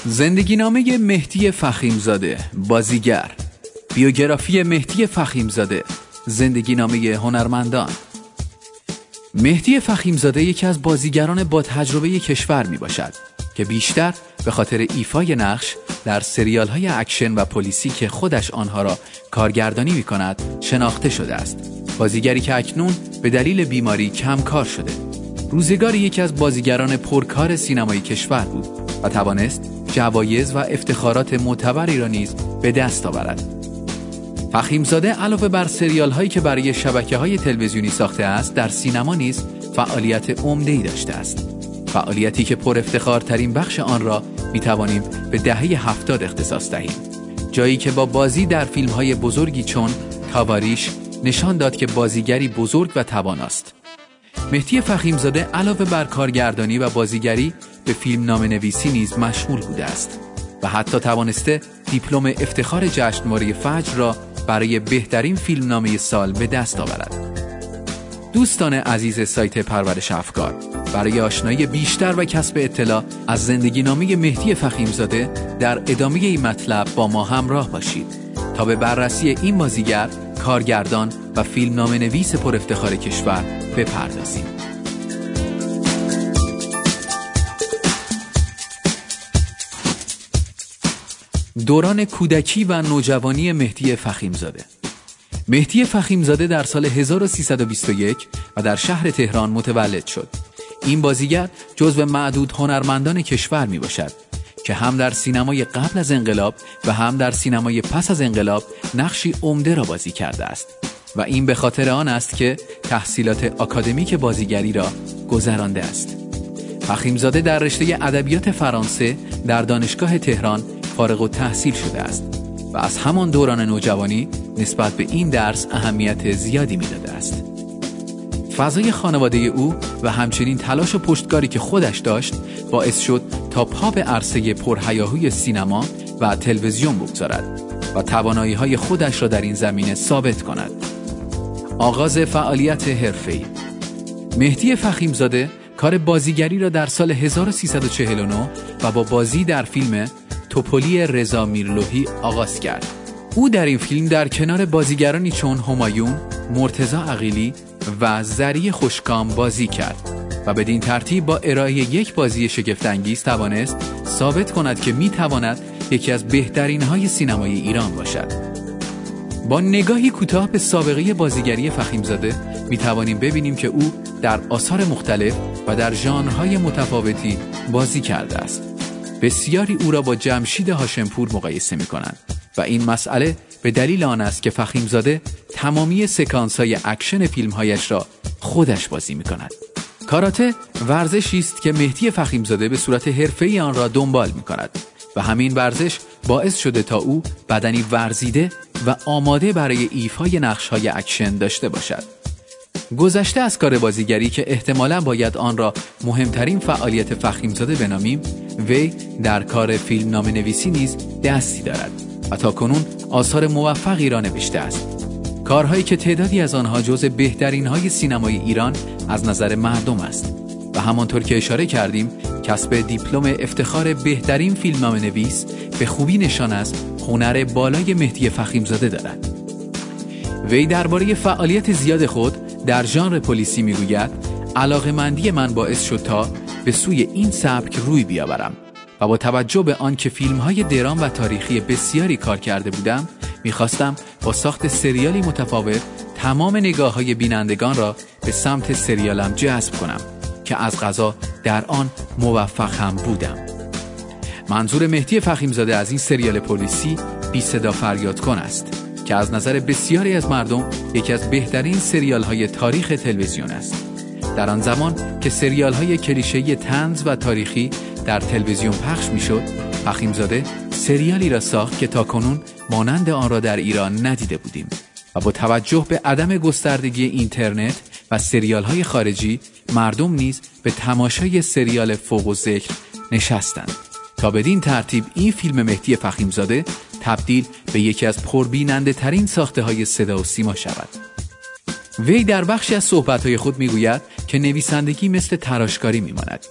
زندگی نامه مهدی فخیمزاده، بازیگر. بیوگرافی مهدی فخیمزاده، زندگی نامه هنرمندان. مهدی فخیمزاده یکی از بازیگران با تجربه کشور می باشد که بیشتر به خاطر ایفای نقش در سریال های اکشن و پلیسی که خودش آنها را کارگردانی می کند شناخته شده است. بازیگری که اکنون به دلیل بیماری کم کار شده. روزگاری یکی از بازیگران پرکار سینمای کشور بود و توانست جوایز و افتخارات معتبری را نیز به دست آورد. فخیمزاده علاوه بر سریال هایی که برای شبکه‌های تلویزیونی ساخته است، در سینما نیز فعالیت عمده‌ای داشته است. فعالیتی که پر افتخارترین بخش آن را می توانیم به دهه 70 اختصاص دهیم. جایی که با بازی در فیلم های بزرگی چون کاواریش نشان داد که بازیگری بزرگ و تواناست. مهدی فخیمزاده علاوه بر کارگردانی و بازیگری به فیلم نامه‌نویسی نیز مشغول بوده است و حتی توانسته دیپلم افتخار جشنواره فجر را برای بهترین فیلم نامه سال به دست آورد. دوستان عزیز سایت پرورش افکار، برای آشنایی بیشتر و کسب اطلاع از زندگی نامه مهدی فخیمزاده در ادامه این مطلب با ما همراه باشید تا به بررسی این بازیگر، کارگردان و فیلم نامه‌نویس پر افتخار کشور بپردازیم. دوران کودکی و نوجوانی مهدی فخیمزاده. مهدی فخیمزاده در سال 1321 و در شهر تهران متولد شد. این بازیگر جزو معدود هنرمندان کشور می باشد که هم در سینمای قبل از انقلاب و هم در سینمای پس از انقلاب نقشی عمده را بازی کرده است و این به خاطر آن است که تحصیلات آکادمیک بازیگری را گذرانده است. فخیمزاده در رشته ادبیات فرانسه در دانشگاه تهران فارغ التحصیل شده است و از همان دوران نوجوانی نسبت به این درس اهمیت زیادی می‌داده است. فضای خانواده او و همچنین تلاش و پشتکاری که خودش داشت باعث شد تا پا به عرصه پرهیاهوی سینما و تلویزیون بگذارد و توانایی‌های خودش را در این زمینه ثابت کند. آغاز فعالیت حرفه‌ای. مهدی فخیمزاده کار بازیگری را در سال 1349 و با بازی در فیلم توپلی رضا میرلوحی آغاز کرد. او در این فیلم در کنار بازیگرانی چون همایون، مرتضی عقیلی و زری خوشکام بازی کرد و بدین ترتیب با ارائه یک بازی شگفت‌انگیز توانست ثابت کند که میتواند یکی از بهترین های سینمای ایران باشد. با نگاهی کوتاه به سابقه بازیگری فخیمزاده میتوانیم ببینیم که او در آثار مختلف و در ژانرهای متفاوتی بازی کرده است. بسیاری او را با جمشید هاشمپور مقایسه می‌کنند و این مسئله به دلیل آن است که فخیمزاده تمامی سکانس‌های اکشن فیلم‌هایش را خودش بازی می‌کند. کاراته ورزشی است که مهدی فخیمزاده به صورت حرفه‌ای آن را دنبال می‌کند و همین ورزش باعث شده تا او بدنی ورزیده و آماده برای ایفای نقش‌های اکشن داشته باشد. گذشته از کار بازیگری که احتمالاً باید آن را مهمترین فعالیت فخیمزاده بنامیم، وی در کار فیلم نامه‌نویسی نیز دستی دارد و تاکنون آثار موفقی را نوشته است. کارهایی که تعدادی از آنها جزو بهترین‌های سینمای ایران از نظر مردم است و همانطور که اشاره کردیم کسب دیپلم افتخار بهترین فیلم نامه‌نویس به خوبی نشان از هنر بالای مهدی فخیمزاده دارد. وی درباره فعالیت زیاد خود در ژانر پلیسی میگوید علاقه‌مندی من باعث شد تا به سوی این سبک روی بیاورم و با توجه به آن که فیلم‌های درام و تاریخی بسیاری کار کرده بودم می‌خواستم با ساخت سریالی متفاوت تمام نگاه‌های بینندگان را به سمت سریالم جذب کنم که از قضا در آن موفق هم بودم. منظور مهدی فخیمزاده از این سریال پلیسی بی صدا فریاد کن است که از نظر بسیاری از مردم یکی از بهترین سریال‌های تاریخ تلویزیون است. در آن زمان که سریال‌های کلیشه‌ای طنز و تاریخی در تلویزیون پخش می‌شد، فخیمزاده سریالی را ساخت که تاکنون مانند آن را در ایران ندیده بودیم و با توجه به عدم گستردگی اینترنت و سریال‌های خارجی، مردم نیز به تماشای سریال فوق الذکر نشستند تا بدین ترتیب این فیلم مهدی فخیمزاده تبدیل به یکی از پربیننده ترین ساخته های صدا و سیما شود. وی در بخشی از صحبت‌های خود میگوید که نویسندگی مثل تراشکاری میماند.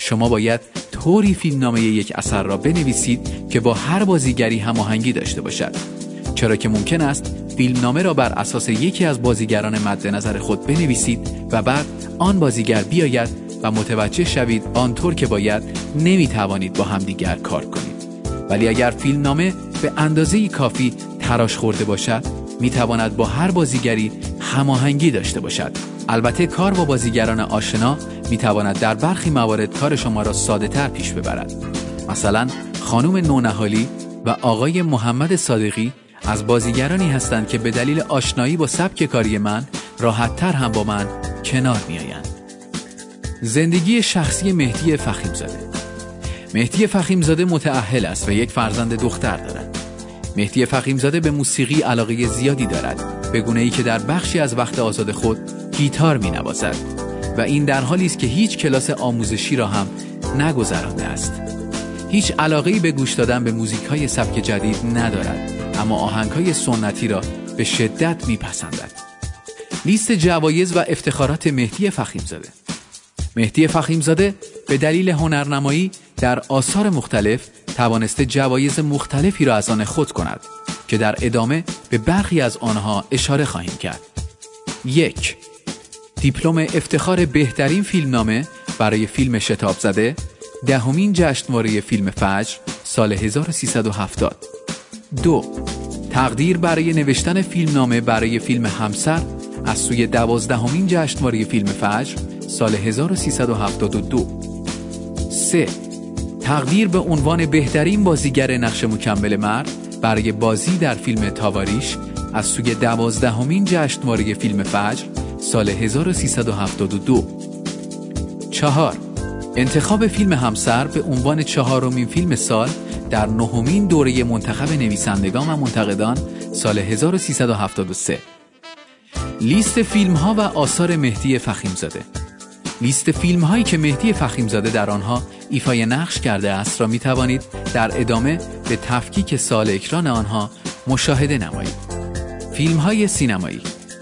شما باید طوری فیلمنامه یک اثر را بنویسید که با هر بازیگری هماهنگی داشته باشد، چرا که ممکن است فیلمنامه را بر اساس یکی از بازیگران مد نظر خود بنویسید و بعد آن بازیگر بیاید و متوجه شوید آنطور که باید نمیتوانید با همدیگر کار کنید. ولی اگر فیلمنامه به اندازه‌ای کافی تراش خورده باشد، میتواند با هر بازیگری هماهنگی داشته باشد. البته کار با بازیگران آشنا میتواند در برخی موارد کار شما را ساده‌تر پیش ببرد. مثلا خانم نونهالی و آقای محمد صادقی از بازیگرانی هستند که به دلیل آشنایی با سبک کاری من راحت‌تر هم با من کنار میآیند. زندگی شخصی مهدی فخیمزاده. مهدی فخیمزاده متأهل است و یک فرزند دختر دارد. مهدی فخیمزاده به موسیقی علاقه زیادی دارد، به گونه‌ای که در بخشی از وقت آزاد خود گیتار می‌نوازد و این در حالی است که هیچ کلاس آموزشی را هم نگذرانده است. هیچ علاقه‌ای به گوش دادن به موزیک‌های سبک جدید ندارد، اما آهنگ‌های سنتی را به شدت می‌پسندد. لیست جوایز و افتخارات مهدی فخیمزاده. مهدی فخیمزاده به دلیل هنرنمایی در آثار مختلف توانسته جوایز مختلفی را از آن خود کند که در ادامه به برخی از آنها اشاره خواهیم کرد. 1. دیپلم افتخار بهترین فیلمنامه برای فیلم شتاب زده، 10مین جشنواره فیلم فجر سال 1370. 2. تقدیر برای نوشتن فیلمنامه برای فیلم همسر از سوی 12مین جشنواره فیلم فجر سال 1372. 3. تقدیر به عنوان بهترین بازیگر نقش مکمل مرد برای بازی در فیلم تاواریش از سوی 12مین جشنواره فیلم فجر سال 1372. 4. انتخاب فیلم همسر به عنوان 4مین فیلم سال در 9مین دوره منتخب نویسندگان و منتقدان سال 1373. لیست فیلم ها و آثار مهدی فخیمزاده. لیست فیلم هایی که مهدی فخیمزاده در آنها ایفای نقش کرده است را می توانید در ادامه به تفکیک سال اکران آنها مشاهده نمایید. فیلم های سینمایی: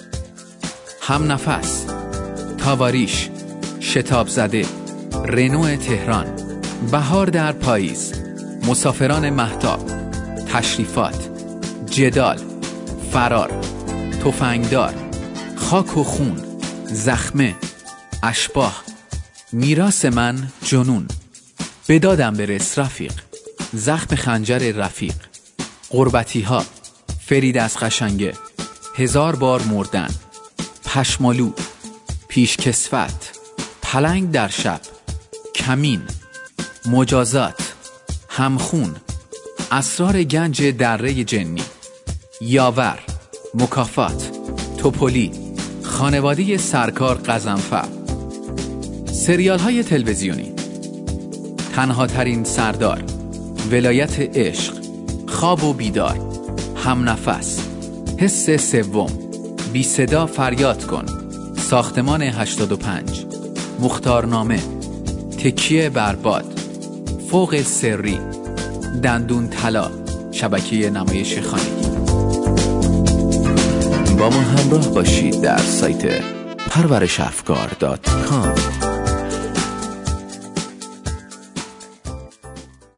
همنفس، تاواریش، شتاب زده، رنو تهران، بهار در پاییز، مسافران مهتاب، تشریفات، جدال، فرار، تفنگدار، خاک و خون، زخمه، اشباح، میراث من، جنون، بدادم برس رفیق، زخم خنجر رفیق، غربتی ها، فرید از قشنگه، 1000 بار مردن، پشمالو، پیشکسوت، پلنگ در شب، کمین، مجازات، همخون، اسرار گنج دره جنی، یاور، مکافات، توپولی، خانواده سرکار غضنفر. سریال های تلویزیونی: تنها ترین سردار، ولایت عشق، خواب و بیدار، همنفس، حس سوم، بی صدا فریاد کن، ساختمان 85، مختارنامه، تکیه بر باد، فوق سری، دندون طلا، شبکه نمایش خانگی. با ما همراه باشید در سایت پرورشافکار.com.